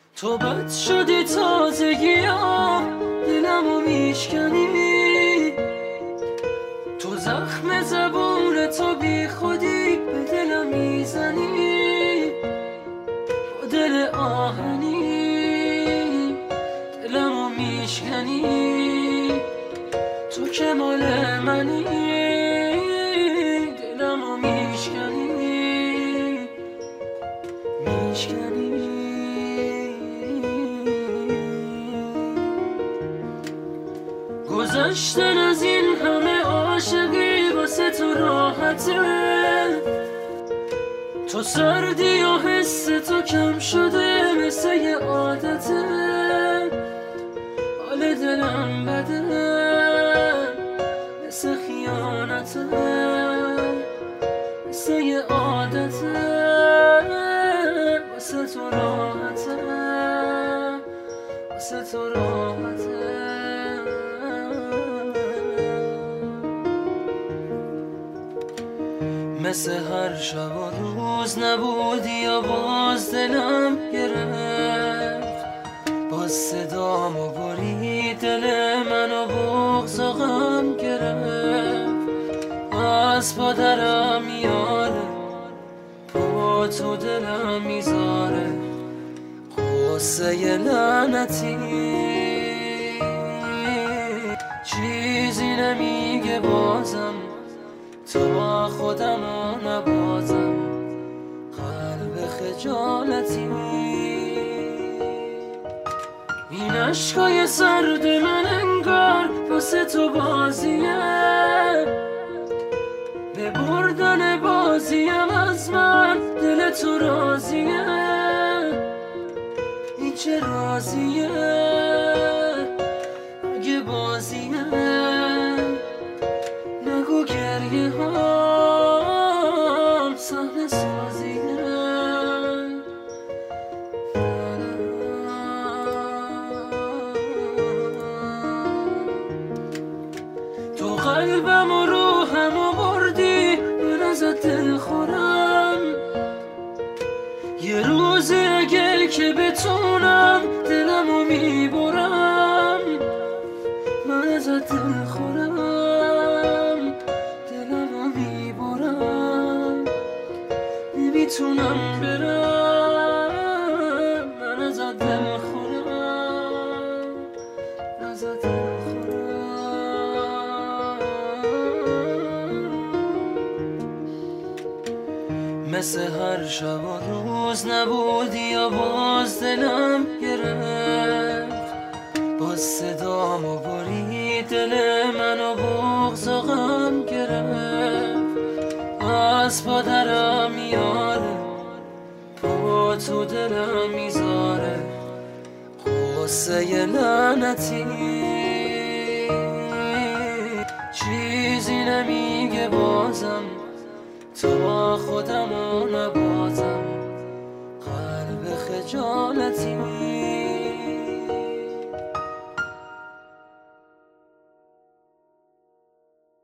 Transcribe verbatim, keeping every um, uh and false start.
تو بد شدی تازگیام، دلمو میشکنی. تو زخم زبون تو بی خودی به دلم میزنی. با دل آهنی دلمو میشکنی. تو که مال منی، دلمو میشکنی میشکنی. گذشتن از این همه عاشقی واسه تو راحته. تو سردی و حس تو کم شده مثل یه عادته. حال دلم بده مثل خیانته، مثل یه عادته. واسه تو راحته، واسه تو راحته. مثل هر شب و روز نبودی یا باز دلم گرفت. باز صدامو برید دل منو بغض و غم گرفت. از پادرم میاره، با تو دلم میذاره قصه ی لعنتی. چیزی نمیگه بازم، تو با خودمو نبازم. قلب خجالتی، این عشقای سرد من انگار واسه تو بازیه. به بردن بازیم از من دل تو راضیه. این چه راضیه اگه بازیه. نگو گریه هم صحنه سازیه. تو قلبم و روحم و بردی، من ازت دل خورم. یه روزی اگه که بتونم دلمو میبرم. من ازت دل خورم، دلمو میبرم. نمیتونم برم. من ازت دل خورم، ازت دل مثل هر شب و روز نبودی یا باز دلم گرفت. باز صدامو برید دل منو بغض و غم گرفت. از پادرم میاره، با تو دلم میذاره قصه ی لعنتی. چیزی نمیگه بازم، تو با خودمو نبازم. قلب خجالتی.